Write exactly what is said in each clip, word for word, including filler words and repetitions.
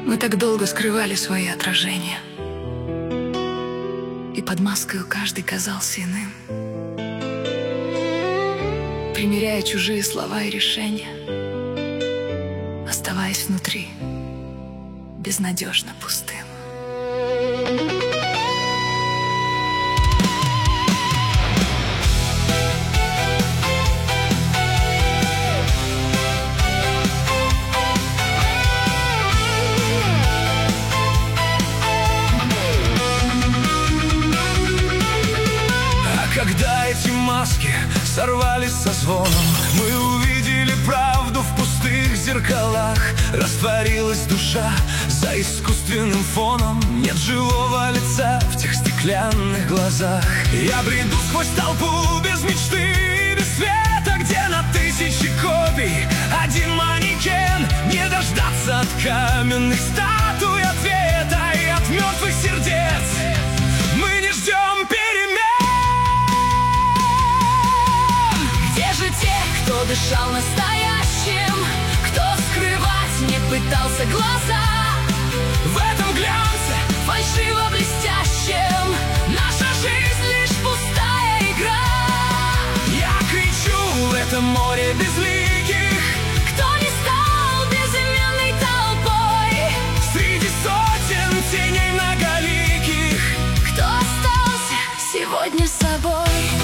Мы так долго скрывали свои отражения, и под маской каждый казался иным, примеряя чужие слова и решения, оставаясь внутри безнадежно пустым. Когда эти маски сорвались со звоном, мы увидели правду в пустых зеркалах. Растворилась душа за искусственным фоном. Нет живого лица в тех стеклянных глазах. Я бреду сквозь толпу без мечты и без света, где на тысячи копий один манекен. Не дождаться от каменных статуй ответа и от мертвых сердец. Мы не ждем перемен. Кто дышал настоящим, кто скрывать не пытался глаза. В этом глянце фальшиво-блестящем наша жизнь лишь пустая игра. Я кричу в это море безликих, кто не стал безыменной толпой среди сотен теней многоликих, кто остался сегодня собой.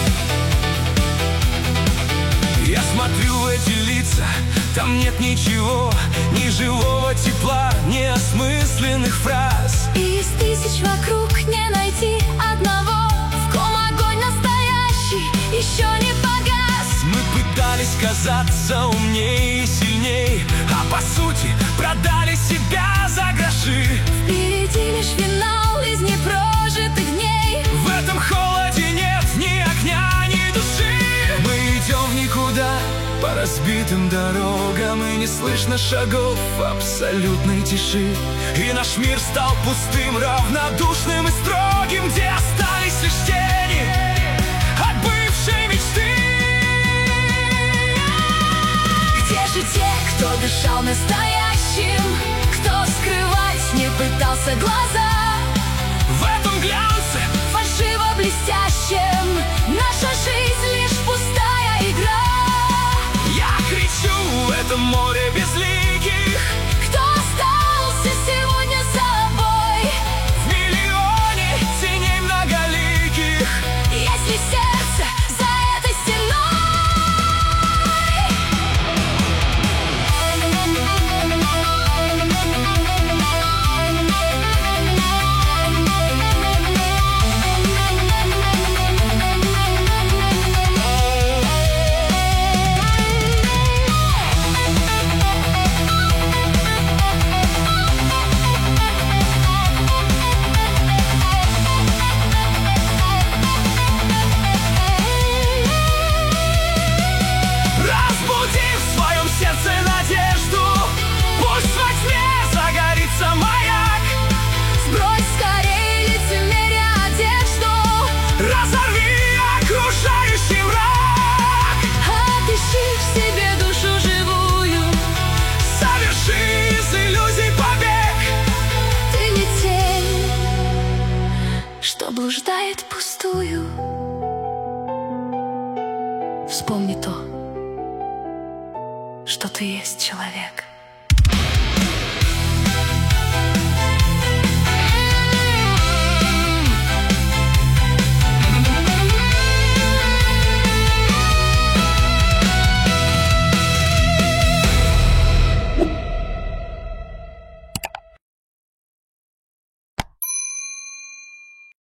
Я смотрю в эти лица, там нет ничего, ни живого тепла, ни осмысленных фраз. И из тысяч вокруг не найти одного, в ком огонь настоящий еще не погас. Мы пытались казаться умнее и сильней, а по сути продали себя за гроши. Впереди лишь финал из непрожитых дней. В этом холоде нет ни огня, ни души. Мы идем в никуда по разбитым дорогам, и не слышно шагов абсолютной тиши. И наш мир стал пустым, равнодушным и строгим, где остались лишь тени от бывшей мечты. Где же те, кто дышал настоящим, кто скрывать не пытался глаза? В этом глянце фальшиво-блестящем наша жизнь лишь пустая игра. Я кричу в этом море безликих, кто остался сегодня собой в миллионе теней многоликих. Если сердце за этой блуждает пустую. Вспомни то, что ты есть человек.